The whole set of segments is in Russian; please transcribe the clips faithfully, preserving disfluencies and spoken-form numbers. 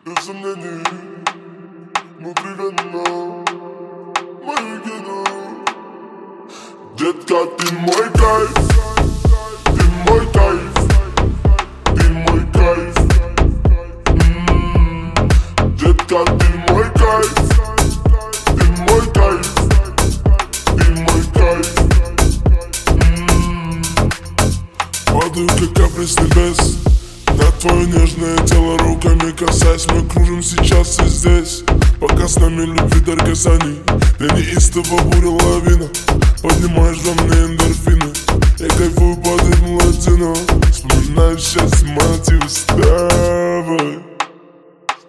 Без сомнений, внутривенно мою гену. Детка, ты мой кайф, ты мой кайф, ты мой кайф. М-м-м. Детка, ты мой кайф, ты мой кайф, ты мой кайф. М-м-м. Падаю, как капли с небес на твое нежное тело, руками касаясь. Мы кружим сейчас и здесь, пока с нами любви дар касаний. Для неистого буря лавина, поднимаешь во мне эндорфины. Я кайфую под ритм латино, вспоминаю счастье, мотивы с тобой, с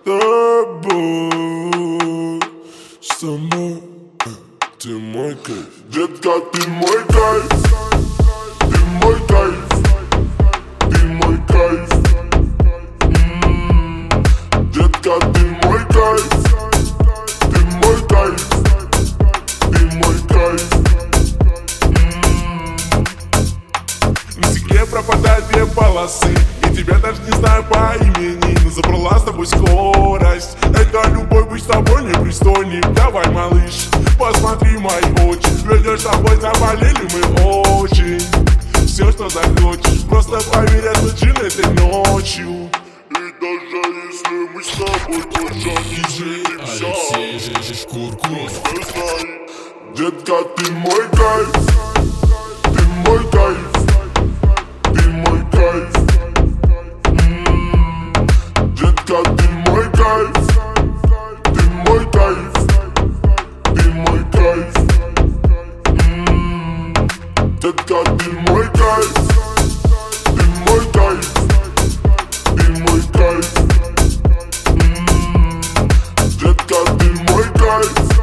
тобой, с тобой. Ты мой кайф. Детка, ты мой кайф, ты мой кайф, ты мой кайф. М-м-м. Детка, ты мой кайф, ты мой кайф, ты мой кайф. М-м-м. На стекле пропадают две полосы, и тебя даже не знаю по имени, но забрала с тобой скорость. Это любовь, быть с тобой непристойней. Давай, малыш, посмотри мои очи, ведь с тобой заболели мы очень. Все, что захочешь, просто поверь, отключили этой ночью. И даже если мы с тобой тоже не встретимся, просто знай, детка, ты мой кайф, ты мой кайф, ты мой кайф. М-м-м. Детка, ты мой кайф, ты мой кайф, ты мой кайф. М-м-м. Детка, ты мой кайф, ты мой кайф, ты мой кайф. М-м-м. Детка, ты мой кайф.